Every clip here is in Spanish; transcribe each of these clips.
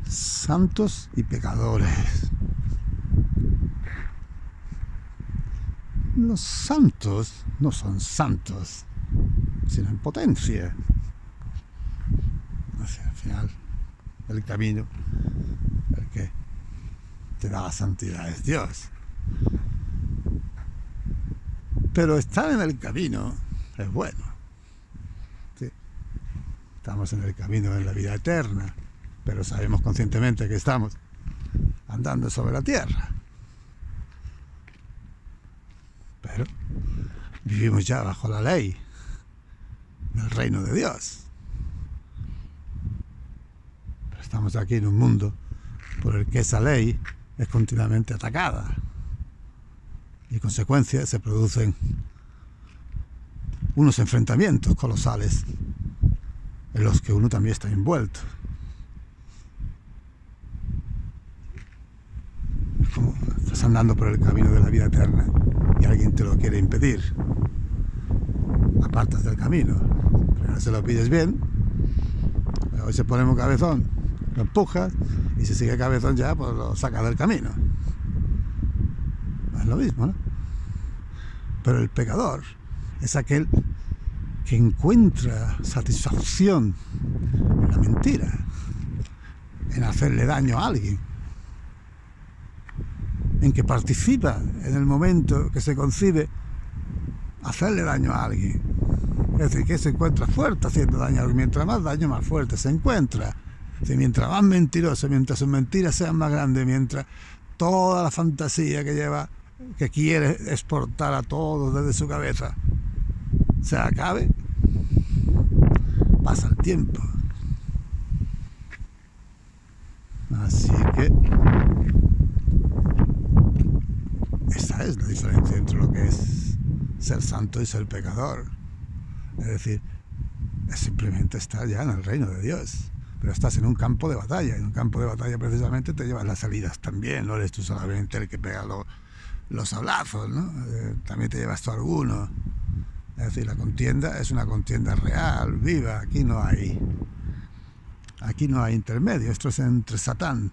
santos y pecadores. Los santos no son santos, sino en potencia. O sea, al final, el camino, el que te da la santidad es Dios. Pero estar en el camino es bueno. Sí. Estamos en el camino de la vida eterna, pero sabemos conscientemente que estamos andando sobre la tierra. Pero vivimos ya bajo la ley del reino de Dios. Pero estamos aquí en un mundo por el que esa ley es continuamente atacada. Y en consecuencia se producen unos enfrentamientos colosales en los que uno también está envuelto. Es como estás andando por el camino de la vida eterna y alguien te lo quiere impedir. Apartas del camino. Primero se lo pides bien, luego se pone un cabezón, lo empujas y si sigue cabezón ya pues lo sacas del camino. Es lo mismo, ¿no? Pero el pecador es aquel que encuentra satisfacción en la mentira, en hacerle daño a alguien, en que participa en el momento que se concibe hacerle daño a alguien. Es decir, que se encuentra fuerte haciendo daño a alguien. Mientras más daño, más fuerte se encuentra. Es decir, mientras más mentiroso, mientras sus mentiras sean más grandes, mientras toda la fantasía que lleva, que quiere exportar a todos desde su cabeza, se acabe, pasa el tiempo. Así que esa es la diferencia entre lo que es ser santo y ser pecador. Es decir, es simplemente estar ya en el reino de Dios, pero estás en un campo de batalla. En un campo de batalla precisamente te llevas las salidas también, no eres tú solamente el que pega los sablazos, ¿no? También te llevas tú alguno. Es decir, la contienda es una contienda real, viva. Aquí no hay intermedio. Esto es entre Satán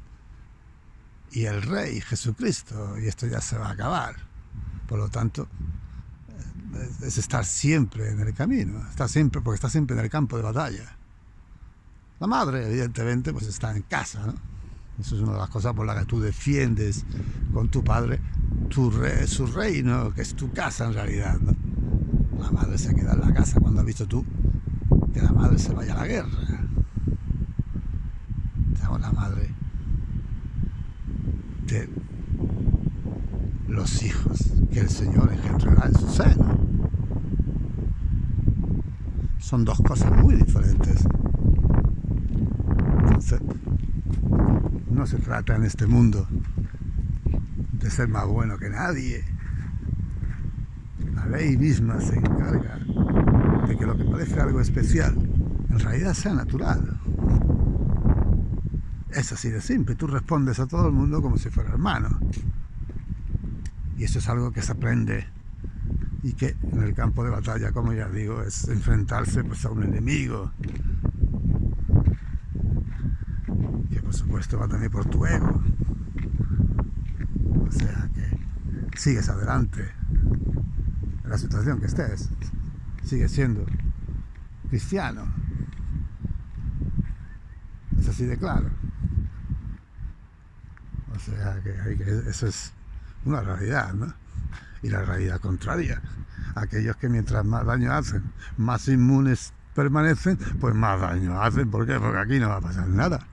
y el Rey Jesucristo, y esto ya se va a acabar. Por lo tanto, es estar siempre en el camino, porque está siempre en el campo de batalla. La madre, evidentemente, pues está en casa, ¿no? Eso es una de las cosas por las que tú defiendes con tu padre su reino, que es tu casa en realidad, ¿no? La madre se queda en la casa cuando has visto tú que la madre se vaya a la guerra. Digamos, la madre de los hijos que el Señor engendrará en su seno. Son dos cosas muy diferentes. Entonces, no se trata en este mundo de ser más bueno que nadie. La ley misma se encarga de que lo que parece algo especial en realidad sea natural. Es así de simple. Tú respondes a todo el mundo como si fuera hermano. Y eso es algo que se aprende y que en el campo de batalla, como ya digo, es enfrentarse pues a un enemigo que por supuesto va también por tu ego. O sea que sigues adelante en la situación que estés, sigues siendo cristiano. Es así de claro. O sea que eso es una realidad, ¿no? Y la realidad contraria, aquellos que mientras más daño hacen, más inmunes permanecen, pues más daño hacen. ¿Por qué? Porque aquí no va a pasar nada.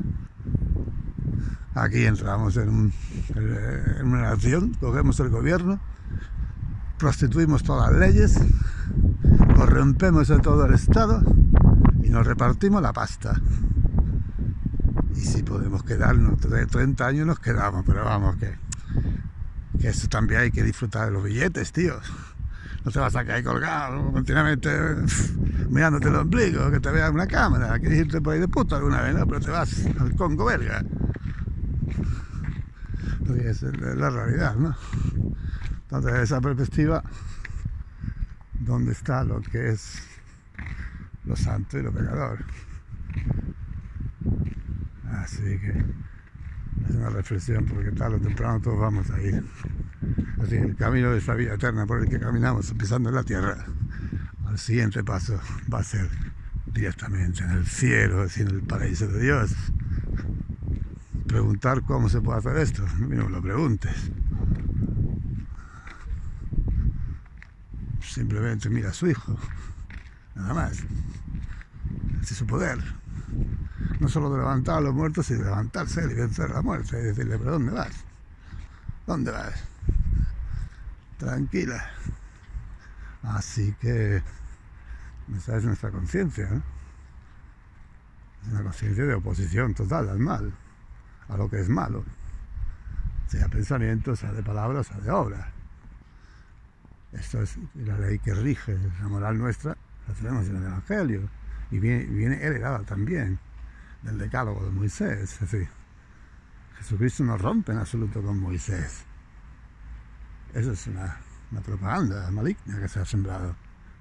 Aquí entramos en una nación, cogemos el gobierno, prostituimos todas las leyes, corrompemos a todo el Estado y nos repartimos la pasta. Y si podemos quedarnos de 30 años nos quedamos, pero vamos, que eso también hay que disfrutar de los billetes, tío. No te vas a caer colgado continuamente mirándote el ombligo, que te vea una cámara. Quieres irte por ahí de puto alguna vez, ¿no? Pero te vas al Congo belga. Porque es la realidad, ¿no? Entonces, desde esa perspectiva, ¿dónde está lo que es lo santo y lo pecador? Así que es una reflexión, porque tarde o temprano todos vamos a ir. Así que el camino de esta vida eterna por el que caminamos pisando en la tierra, el siguiente paso va a ser directamente en el cielo, en el paraíso de Dios. Preguntar cómo se puede hacer esto, no me lo preguntes. Simplemente mira a su hijo, nada más. Ese es su poder. No solo de levantar a los muertos, sino de levantarse y vencer la muerte. Y decirle, ¿pero dónde vas? ¿Dónde vas? Tranquila. Así que esa es nuestra conciencia, ¿no? Es una conciencia de oposición total al mal, a lo que es malo, sea pensamiento, sea de palabra, sea de obra. Esto es la ley que rige la moral nuestra, la tenemos en el Evangelio, y viene heredada también del decálogo de Moisés. Es decir, Jesucristo no rompe en absoluto con Moisés. Eso es una propaganda maligna que se ha sembrado.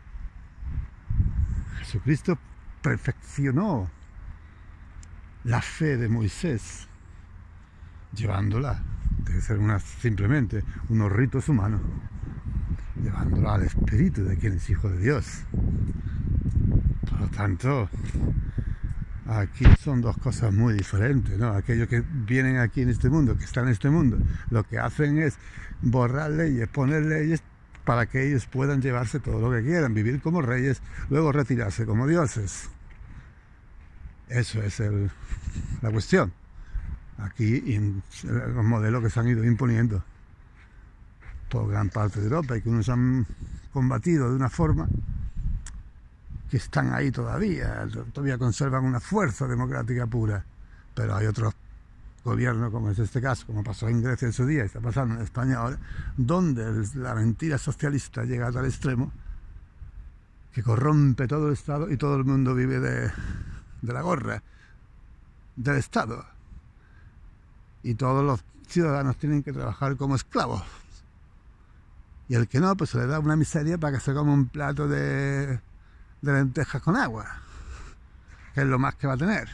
Jesucristo perfeccionó la fe de Moisés, llevándola, de ser simplemente unos ritos humanos, llevándola al espíritu de quien es hijo de Dios. Por lo tanto, aquí son dos cosas muy diferentes, ¿no? Aquellos que vienen aquí en este mundo, que están en este mundo, lo que hacen es borrar leyes, poner leyes para que ellos puedan llevarse todo lo que quieran, vivir como reyes, luego retirarse como dioses. Eso es la cuestión. Aquí, en los modelos que se han ido imponiendo por gran parte de Europa y que unos han combatido de una forma que están ahí todavía conservan una fuerza democrática pura, pero hay otros gobiernos, como es este caso, como pasó en Grecia en su día y está pasando en España ahora, donde la mentira socialista llega a tal extremo que corrompe todo el Estado y todo el mundo vive de la gorra del Estado, y todos los ciudadanos tienen que trabajar como esclavos, y el que no, pues se le da una miseria para que se coma un plato de lentejas con agua, que es lo más que va a tener.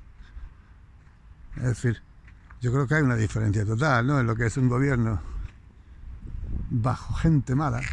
Es decir, yo creo que hay una diferencia total, ¿no?, en lo que es un gobierno bajo gente mala,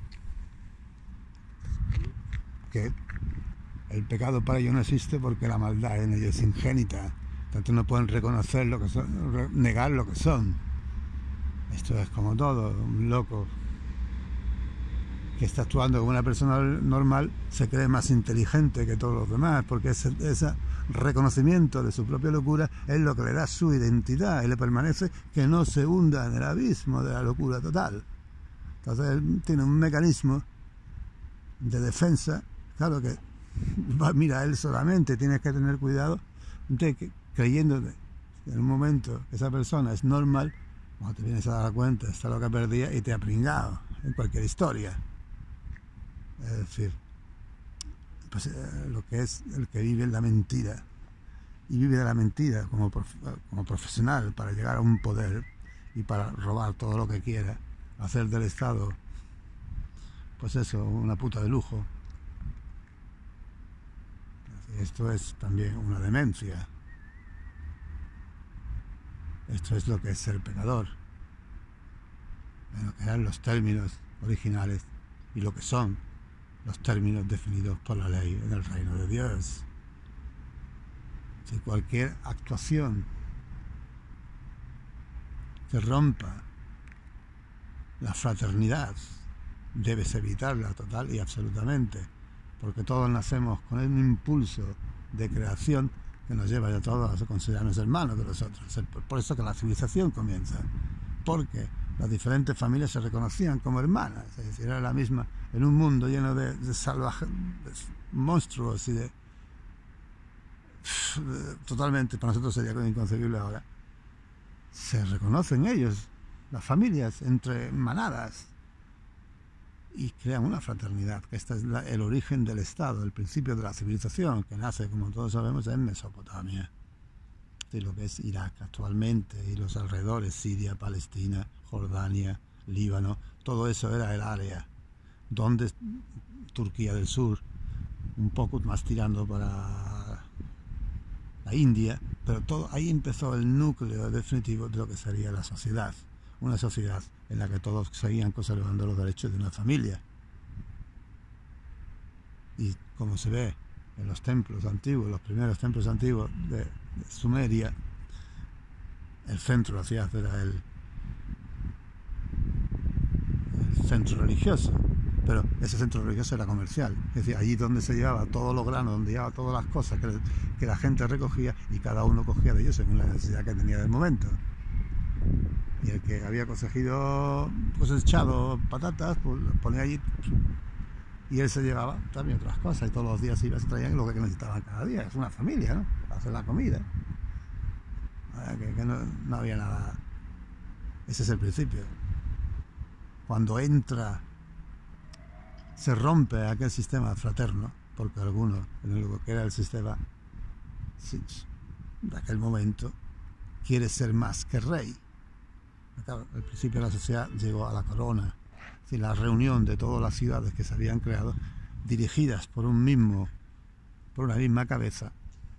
que el pecado para ellos no existe porque la maldad en ellos es ingénita, tanto no pueden reconocer lo que son, negar lo que son. Esto es como todo, un loco que está actuando como una persona normal se cree más inteligente que todos los demás, porque ese reconocimiento de su propia locura es lo que le da su identidad y le permanece que no se hunda en el abismo de la locura total. Entonces él tiene un mecanismo de defensa, claro que mira, él solamente tiene que tener cuidado de que, creyendo en un momento que esa persona es normal, cuando te vienes a dar cuenta está lo que perdía y te ha pringado en cualquier historia. Es decir, pues, lo que es el que vive en la mentira y vive de la mentira como profesional para llegar a un poder y para robar todo lo que quiera, hacer del Estado, pues eso, una puta de lujo. Esto es también una demencia. Esto es lo que es ser pecador, en lo que eran los términos originales y lo que son los términos definidos por la ley en el reino de Dios. Si cualquier actuación que rompa la fraternidad, debes evitarla total y absolutamente, porque todos nacemos con un impulso de creación que nos lleva a todos a considerarnos hermanos de los otros. Por eso que la civilización comienza, porque las diferentes familias se reconocían como hermanas, es decir, era la misma, en un mundo lleno de salvajes, monstruos y totalmente, para nosotros sería inconcebible ahora, se reconocen ellos, las familias, entre manadas, y crean una fraternidad, que este es el origen del Estado, el principio de la civilización, que nace, como todos sabemos, en Mesopotamia, de lo que es Irak actualmente y los alrededores, Siria, Palestina, Jordania, Líbano, todo eso era el área donde Turquía del Sur, un poco más tirando para la la India, pero todo ahí empezó el núcleo definitivo de lo que sería la sociedad, una sociedad en la que todos seguían conservando los derechos de una familia. Y como se ve en los templos antiguos, los primeros templos antiguos de Sumeria, el centro de la ciudad era el centro religioso, pero ese centro religioso era comercial, es decir, allí donde se llevaba todos los granos, donde llevaba todas las cosas que la gente recogía, y cada uno cogía de ellos según la necesidad que tenía del momento. Y el que había cosechado patatas, pues lo ponía allí, y él se llevaba también otras cosas, y todos los días se traían lo que necesitaban cada día. Es una familia, ¿no? Para hacer la comida. Que no había nada. Ese es el principio. Cuando se rompe aquel sistema fraterno, porque alguno, en lo que era el sistema de aquel momento, quiere ser más que rey. Claro, el principio de la sociedad llegó a la corona, es decir, la reunión de todas las ciudades que se habían creado, dirigidas por una misma cabeza,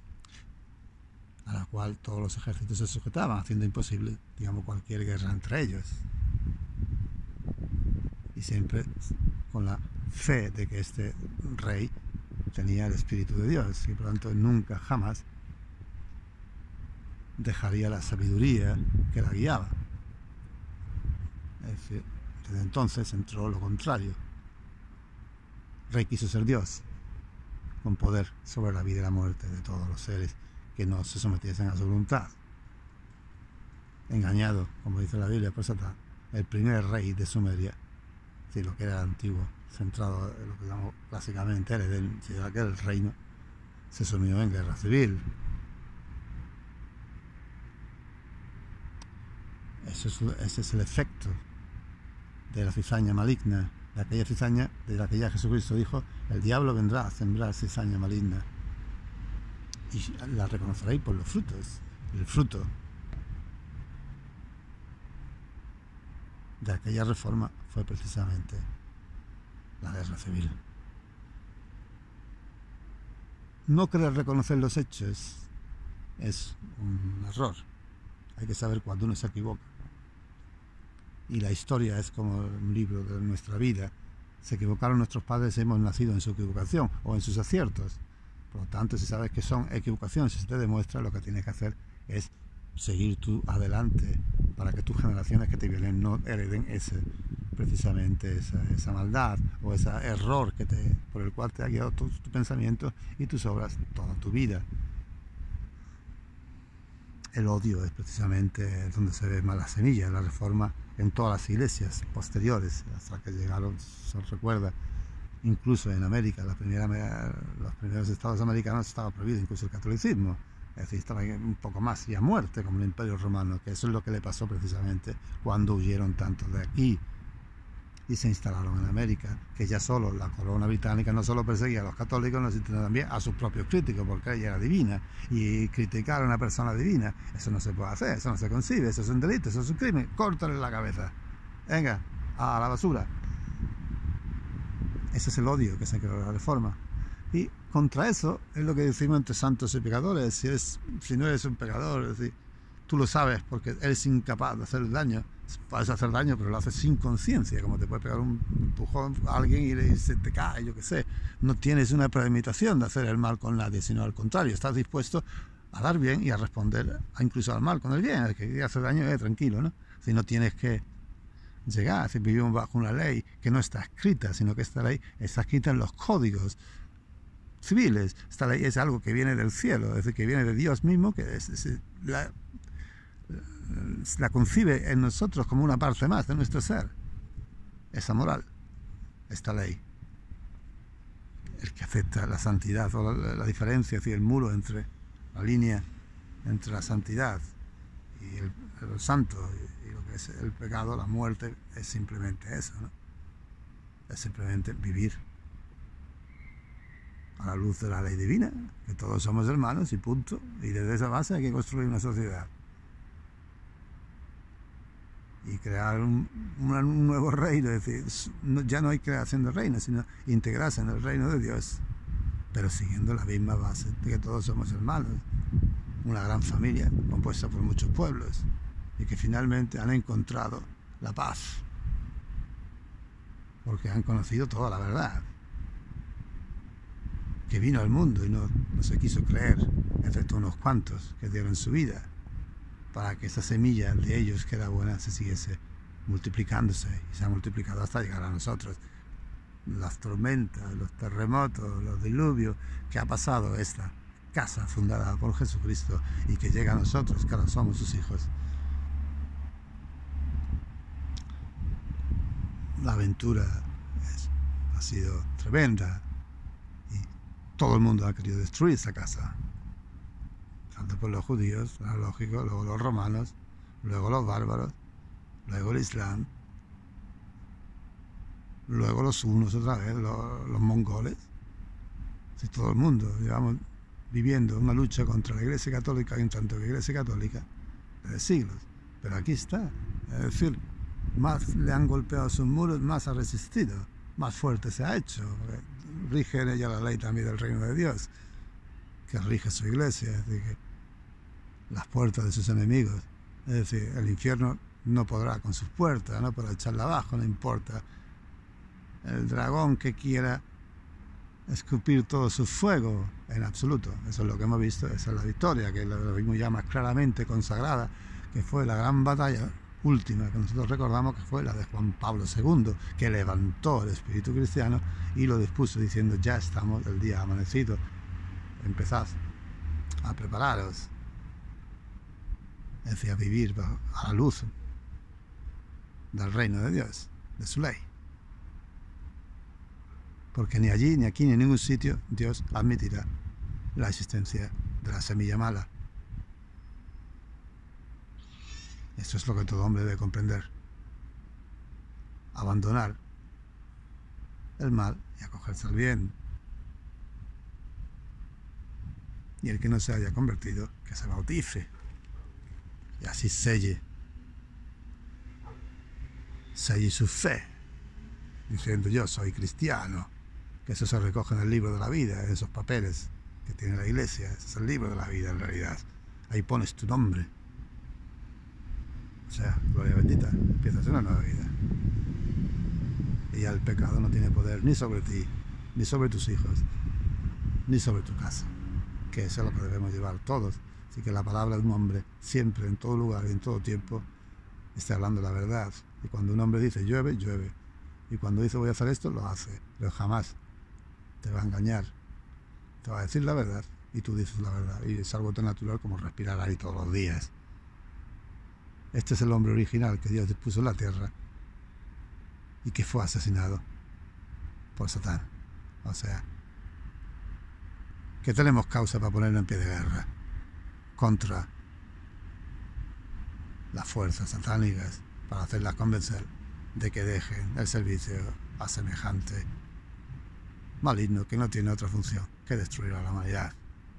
a la cual todos los ejércitos se sujetaban, haciendo imposible, digamos, cualquier guerra entre ellos. Y siempre con la fe de que este rey tenía el Espíritu de Dios, y por lo tanto nunca jamás dejaría la sabiduría que la guiaba. Es decir, desde entonces entró lo contrario. El rey quiso ser Dios, con poder sobre la vida y la muerte de todos los seres que no se sometiesen a su voluntad. Engañado, como dice la Biblia, por Satán, el primer rey de Sumeria, sí, lo que era el antiguo, centrado en lo que llamamos clásicamente el Edén, aquel reino se sumió en guerra civil. Ese es el efecto de la cizaña maligna, de aquella cizaña de la que ya Jesucristo dijo: el diablo vendrá a sembrar cizaña maligna, y la reconoceréis por los frutos. El fruto de aquella reforma fue precisamente la guerra civil. No querer reconocer los hechos es un error. Hay que saber cuando uno se equivoca. Y la historia es como un libro de nuestra vida. Se equivocaron nuestros padres, hemos nacido en su equivocación o en sus aciertos. Por lo tanto, si sabes que son equivocaciones, si se te demuestra, lo que tienes que hacer es seguir tú adelante, para que tus generaciones que te vienen no hereden precisamente esa maldad o ese error por el cual te ha guiado tu pensamiento y tus obras toda tu vida. El odio es precisamente donde se ve más la semilla de la reforma en todas las iglesias posteriores, hasta que llegaron, se recuerda, incluso en América, los primeros estados americanos estaba prohibido incluso el catolicismo. Es decir, estaba un poco más y a muerte, como el Imperio Romano, que eso es lo que le pasó precisamente cuando huyeron tanto de aquí y se instalaron en América, que ya solo la corona británica no solo perseguía a los católicos, sino también a sus propios críticos, porque ella era divina, y criticar a una persona divina, eso no se puede hacer, eso no se concibe, eso es un delito, eso es un crimen, córtale la cabeza, venga, a la basura. Ese es el odio que se creó en la reforma. Y contra eso es lo que decimos entre santos y pecadores. Si no eres un pecador, es decir, tú lo sabes porque eres incapaz de hacer daño. Puedes hacer daño, pero lo haces sin conciencia, como te puede pegar un empujón a alguien y se te cae, yo qué sé. No tienes una premeditación de hacer el mal con nadie, sino al contrario, estás dispuesto a dar bien y a responder incluso al mal con el bien. El que hace daño, tranquilo, ¿no? Si no tienes que llegar, si vivimos bajo una ley que no está escrita, sino que esta ley está escrita en los códigos civiles. Esta ley es algo que viene del cielo, es decir, que viene de Dios mismo, que la concibe en nosotros como una parte más de nuestro ser. Esa moral, esta ley, el que acepta la santidad o la diferencia, es decir, el muro entre la línea entre la santidad y el santo y lo que es el pecado, la muerte, es simplemente eso, ¿no? Es simplemente vivir a la luz de la ley divina, que todos somos hermanos y punto, y desde esa base hay que construir una sociedad y crear un nuevo reino. Es decir, ya no hay creación de reino, sino integrarse en el reino de Dios, pero siguiendo la misma base de que todos somos hermanos. una gran familia compuesta por muchos pueblos y que finalmente han encontrado la paz porque han conocido toda la verdad, que vino al mundo y no se quiso creer, excepto unos cuantos que dieron su vida para que esa semilla de ellos que era buena se siguiese multiplicándose y se ha multiplicado hasta llegar a nosotros. Las tormentas, los terremotos, los diluvios que ha pasado esta casa fundada por Jesucristo y que llega a nosotros, que ahora somos sus hijos. La aventura ha sido tremenda y todo el mundo ha querido destruir esa casa. Tanto por los judíos, era lógico, luego los romanos, luego los bárbaros, luego el Islam, luego los hunos otra vez, los mongoles. Si todo el mundo llevamos viviendo una lucha contra la Iglesia Católica, en tanto que Iglesia Católica, desde siglos. Pero aquí está, es decir, más le han golpeado sus muros, más ha resistido, más fuerte se ha hecho. Rige en ella la ley también del reino de Dios, que rige su iglesia, es decir, que las puertas de sus enemigos, es decir, el infierno no podrá con sus puertas, no podrá echarla abajo, no importa. El dragón que quiera escupir todo su fuego, en absoluto. Eso es lo que hemos visto, esa es la victoria, que lo vimos ya más claramente consagrada, que fue la gran batalla última que nosotros recordamos, que fue la de Juan Pablo II, que levantó el espíritu cristiano y lo dispuso diciendo: ya estamos, el día amanecido, empezad a prepararos, es decir, a vivir a la luz del reino de Dios, de su ley, porque ni allí, ni aquí, ni en ningún sitio Dios admitirá la existencia de la semilla mala. Esto es lo que todo hombre debe comprender: abandonar el mal y acogerse al bien. Y el que no se haya convertido, que se bautice y así selle su fe, diciendo: yo soy cristiano. Que eso se recoge en el libro de la vida, en esos papeles que tiene la iglesia. Ese es el libro de la vida, en realidad. Ahí pones tu nombre. O sea, gloria bendita, empiezas una nueva vida. Y ya el pecado no tiene poder ni sobre ti, ni sobre tus hijos, ni sobre tu casa. Que eso es lo que debemos llevar todos. Así que la palabra de un hombre, siempre, en todo lugar y en todo tiempo, está hablando la verdad. Y cuando un hombre dice llueve, llueve. Y cuando dice voy a hacer esto, lo hace. Pero jamás te va a engañar. Te va a decir la verdad y tú dices la verdad. Y es algo tan natural como respirar ahí todos los días. Este es el hombre original que Dios dispuso en la tierra y que fue asesinado por Satán. O sea, que tenemos causa para ponerlo en pie de guerra contra las fuerzas satánicas, para hacerlas convencer de que dejen el servicio a semejante maligno que no tiene otra función que destruir a la humanidad.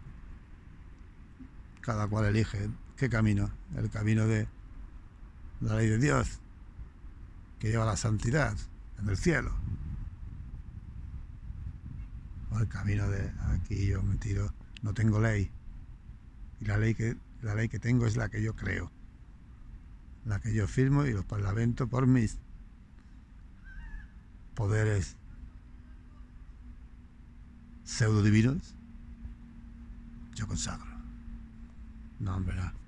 Cada cual elige qué camino: el camino de la ley de Dios, que lleva a la santidad en el cielo, o el camino de aquí yo me tiro, no tengo ley, y la ley que tengo es la que yo creo, la que yo firmo y los parlamentos por mis poderes pseudo divinos yo consagro. No, hombre, no.